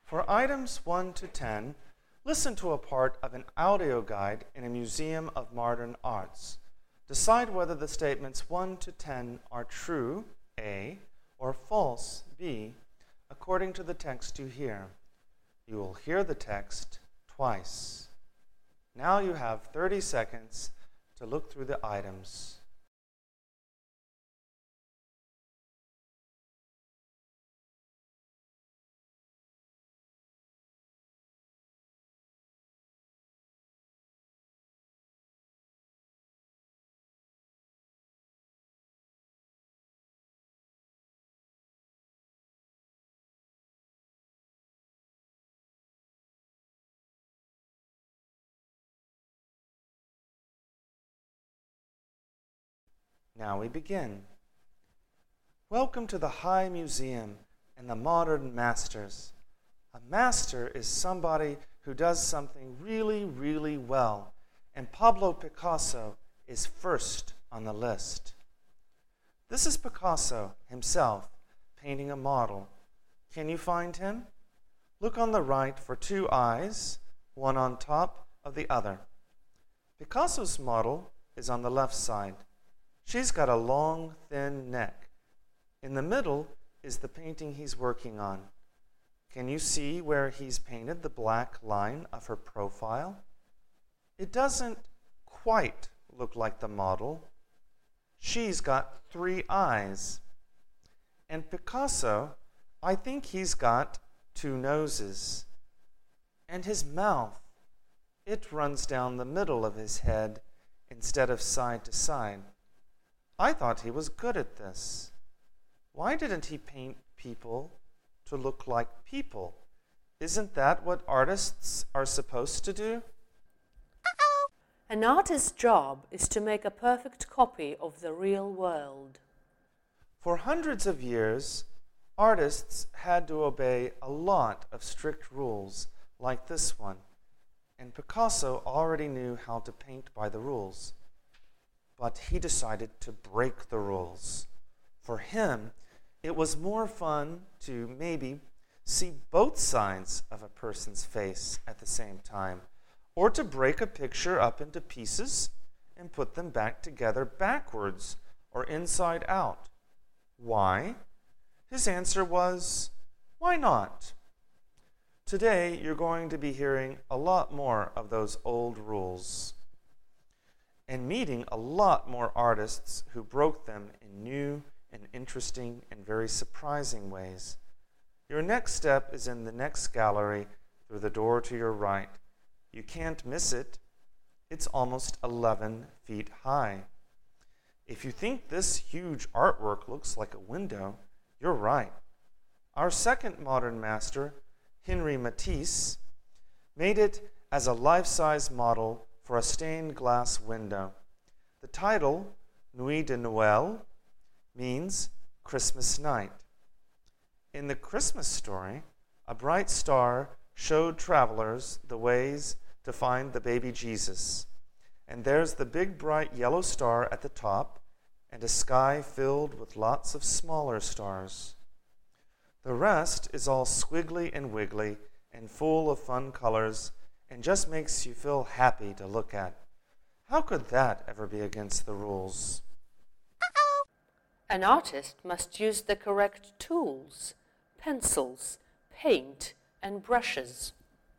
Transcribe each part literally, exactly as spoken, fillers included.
For items one to ten, listen to a part of an audio guide in a museum of modern arts. Decide whether the statements one to ten are true, A, or false, B, according to the text you hear. You will hear the text twice. Now you have thirty seconds to look through the items. Now we begin. Welcome to the High Museum and the Modern Masters. A master is somebody who does something really, really well, and Pablo Picasso is first on the list. This is Picasso himself painting a model. Can you find him? Look on the right for two eyes, one on top of the other. Picasso's model is on the left side. She's got a long, thin neck. In the middle is the painting he's working on. Can you see where he's painted the black line of her profile? It doesn't quite look like the model. She's got three eyes. And Picasso, I think he's got two noses. And his mouth, it runs down the middle of his head instead of side to side. I thought he was good at this. Why didn't he paint people to look like people? Isn't that what artists are supposed to do? Uh-oh. An artist's job is to make a perfect copy of the real world. For hundreds of years, artists had to obey a lot of strict rules like this one, and Picasso already knew how to paint by the rules. But he decided to break the rules. For him, it was more fun to maybe see both sides of a person's face at the same time, or to break a picture up into pieces and put them back together backwards or inside out. Why? His answer was, why not? Today, you're going to be hearing a lot more of those old rules, and meeting a lot more artists who broke them in new and interesting and very surprising ways. Your next step is in the next gallery through the door to your right. You can't miss it. It's almost eleven feet high. If you think this huge artwork looks like a window, you're right. Our second modern master, Henri Matisse, made it as a life-size model for a stained glass window. The title, Nuit de Noël, means Christmas night. In the Christmas story, a bright star showed travelers the ways to find the baby Jesus. And there's the big bright yellow star at the top and a sky filled with lots of smaller stars. The rest is all squiggly and wiggly and full of fun colors and just makes you feel happy to look at. How could that ever be against the rules? Uh-oh. An artist must use the correct tools, pencils, paint, and brushes.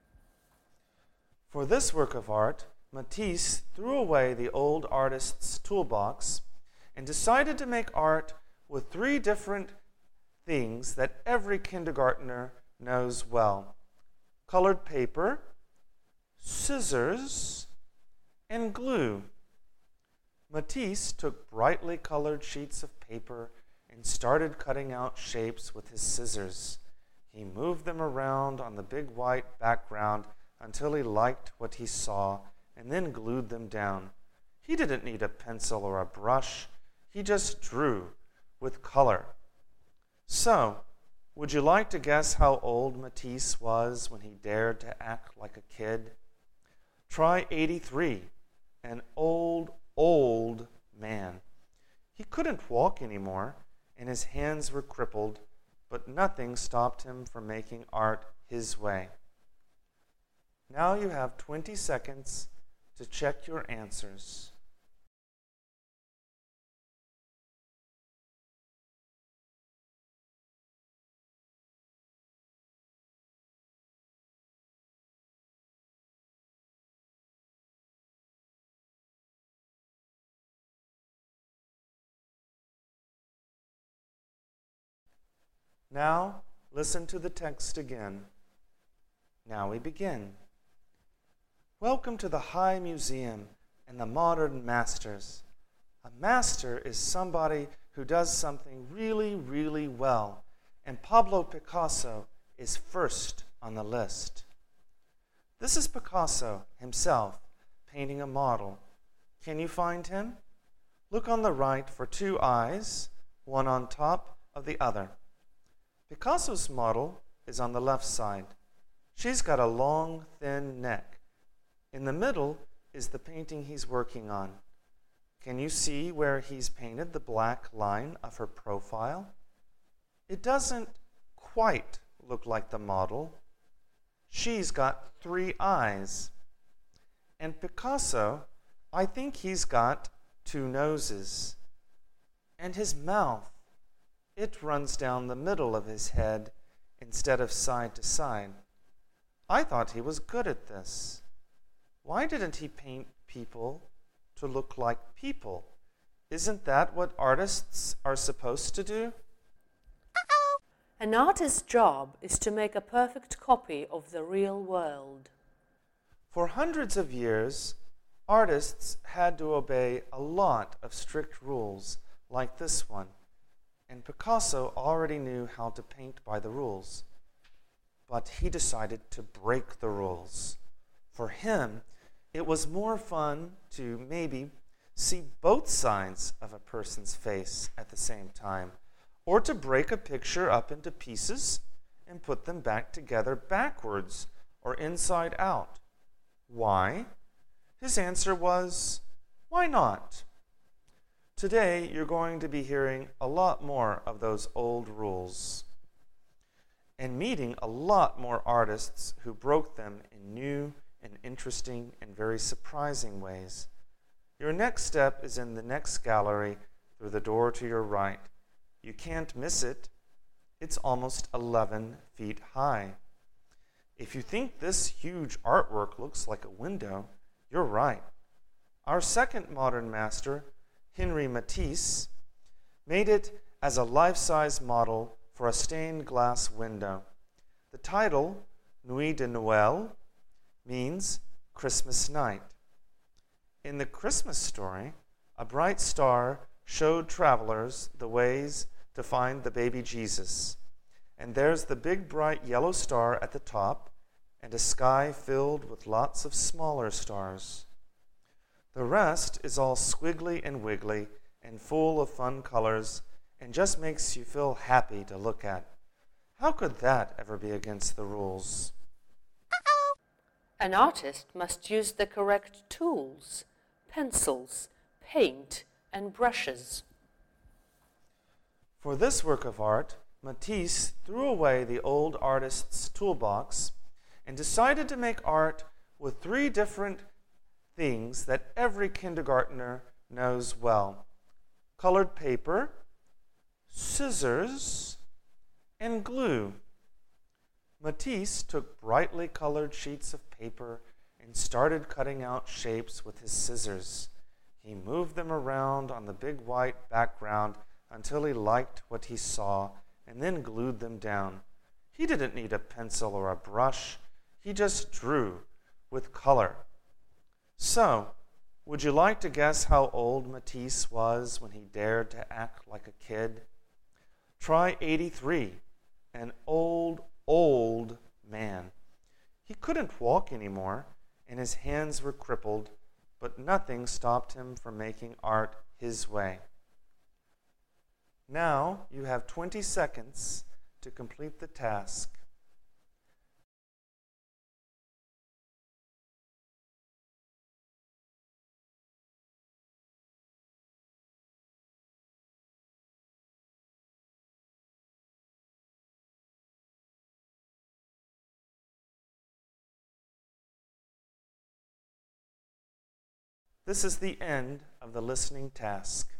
For this work of art, Matisse threw away the old artist's toolbox and decided to make art with three different things that every kindergartner knows well: colored paper, scissors, and glue. Matisse took brightly colored sheets of paper and started cutting out shapes with his scissors. He moved them around on the big white background until he liked what he saw and then glued them down. He didn't need a pencil or a brush. He just drew with color. So, would you like to guess how old Matisse was when he dared to act like a kid? Try eighty-three, an old, old man. He couldn't walk anymore, and his hands were crippled, but nothing stopped him from making art his way. Now you have twenty seconds to check your answers. Now, listen to the text again. Now we begin. Welcome to the High Museum and the Modern Masters. A master is somebody who does something really, really well, and Pablo Picasso is first on the list. This is Picasso himself painting a model. Can you find him? Look on the right for two eyes, one on top of the other. Picasso's model is on the left side. She's got a long, thin neck. In the middle is the painting he's working on. Can you see where he's painted the black line of her profile? It doesn't quite look like the model. She's got three eyes. And Picasso, I think he's got two noses. And his mouth, it runs down the middle of his head instead of side to side. I thought he was good at this. Why didn't he paint people to look like people? Isn't that what artists are supposed to do? Uh-oh. An artist's job is to make a perfect copy of the real world. For hundreds of years, artists had to obey a lot of strict rules like this one. And Picasso already knew how to paint by the rules. But he decided to break the rules. For him, it was more fun to maybe see both sides of a person's face at the same time, or to break a picture up into pieces and put them back together backwards or inside out. Why? His answer was, why not? Today, you're going to be hearing a lot more of those old rules and meeting a lot more artists who broke them in new and interesting and very surprising ways. Your next step is in the next gallery through the door to your right. You can't miss it. It's almost eleven feet high. If you think this huge artwork looks like a window, you're right. Our second modern master, Henri Matisse, made it as a life-size model for a stained glass window. The title, Nuit de Noël, means Christmas night. In the Christmas story, a bright star showed travelers the ways to find the baby Jesus. And there's the big bright yellow star at the top and a sky filled with lots of smaller stars. The rest is all squiggly and wiggly and full of fun colors and just makes you feel happy to look at. How could that ever be against the rules? Uh-oh. An artist must use the correct tools, pencils, paint, and brushes. For this work of art, Matisse threw away the old artist's toolbox and decided to make art with three different things that every kindergartner knows well: colored paper, scissors, and glue. Matisse took brightly colored sheets of paper and started cutting out shapes with his scissors. He moved them around on the big white background until he liked what he saw and then glued them down. He didn't need a pencil or a brush. He just drew with color. So, would you like to guess how old Matisse was when he dared to act like a kid? Try eighty-three, an old, old man. He couldn't walk anymore, and his hands were crippled, but nothing stopped him from making art his way. Now you have twenty seconds to complete the task. This is the end of the listening task.